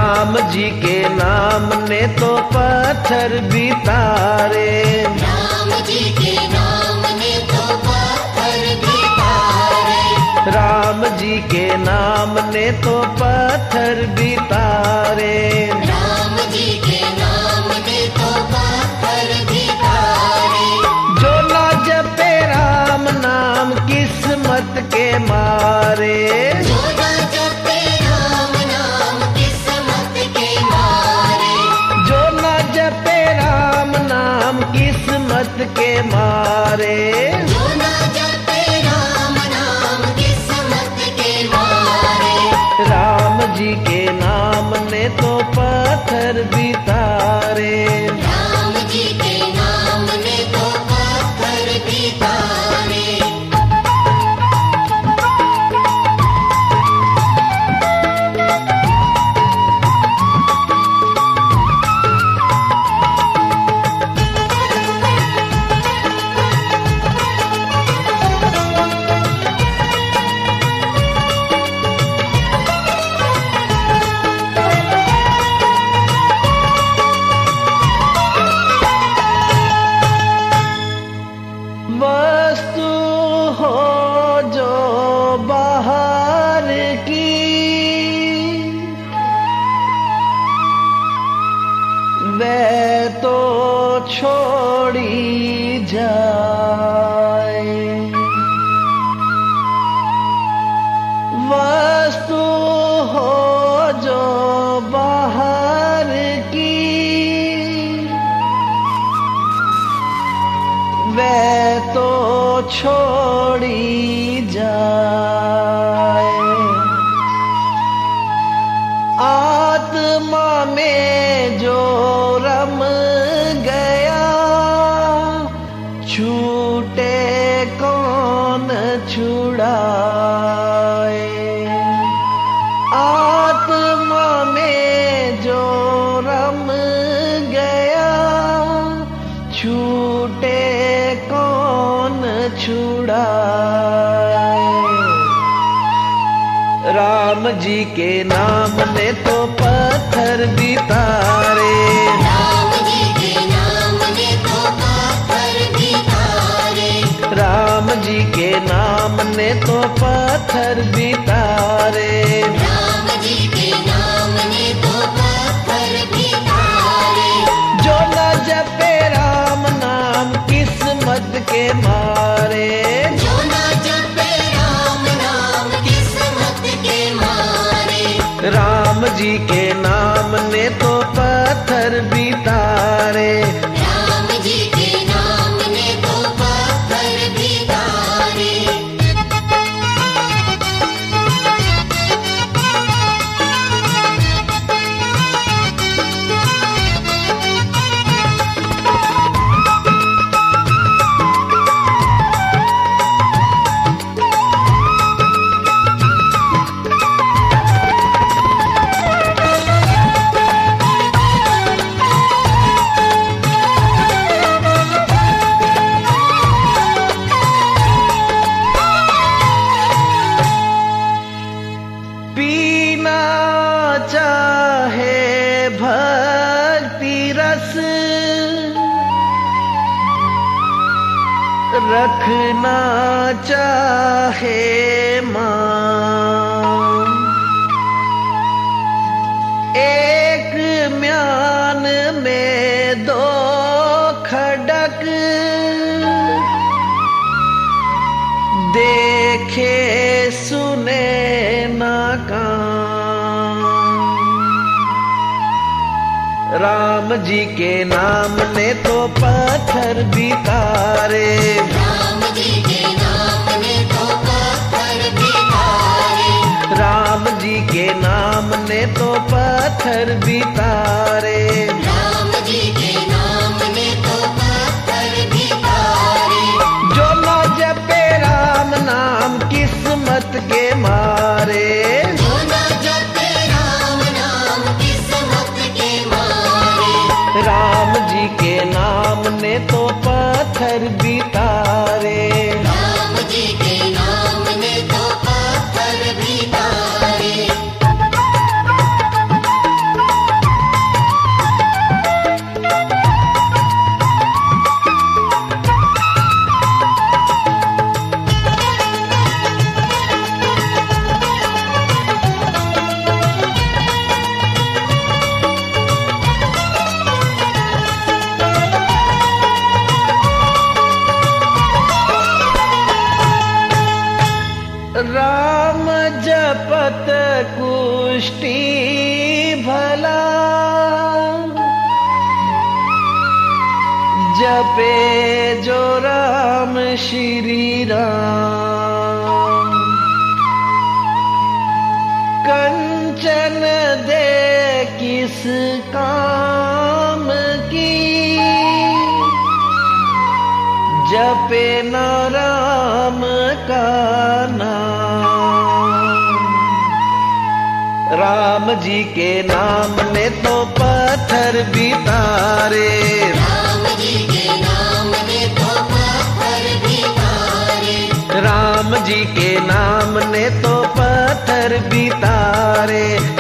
राम जी के नाम ने तो पत्थर भी तारे। राम जी के नाम ने तो पत्थर भी तारे। राम जी के नाम ने तो पत्थर भी तारे। राम जी के नाम ने तो पत्थर भी तारे। जो ना जपे राम नाम किस्मत के मारे। जो ना जपे राम नाम किस्मत के मारे। जो ना जपे राम नाम किस्मत के मारे। जो ना जपे राम नाम किस्मत के मारे। राम जी के नाम ने तो पत्थर भी तारे। राम जी के नाम ने तो पत्थर भी तारे। वस्तु हो जो बाहर की, वह तो छोड़ी जाए। वस्तु हो जो बाहर की, वह तो छोड़ी जाए। आत्मा में जो रम गया, छूटे कौन छुड़ाए। आत्मा में जो रम गया, छूटे कौन छुड़ाए। राम जी के नाम ने तो पत्थर भी तारे। राम जी के नाम ने तो पत्थर भी तारे। राम जी के नाम ने तो पत्थर भी तारे। राम जी के नाम ने तो पत्थर भी तारे। जो न जपे राम नाम किस्मत के मारे। जो ना जपे राम नाम किस्मत के मारे। राम जी के नाम ने तो पत्थर भी तारे। राम जी के नाम ने तो पत्थर भी तारे। पीना चाहे भक्ति रस, रखना चाहे मान। एक म्यान में दो खडक, देखे सुने ना कान। राम जी के नाम ने तो पत्थर भी तारे। राम जी के नाम ने तो पत्थर भी तारे। राम जी के नाम ने तो पत्थर भी तारे। राम जी के नाम ने तो पत्थर भी तारे। जो न जपे राम नाम किस्मत के मारे। जो ना जपे राम नाम किस्मत के मारे। राम जी के नाम ने तो पत्थर भी तारे। राम जी के नाम ने तो पत्थर भी तारे। कुष्ठी भला, जपे जो राम श्री राम। कंचन दे किस काम की, जपे न राम का नाम। राम जी के नाम ने तो पत्थर भी तारे, राम जी के नाम ने तो पत्थर भी तारे, राम जी के नाम ने तो पत्थर भी तारे।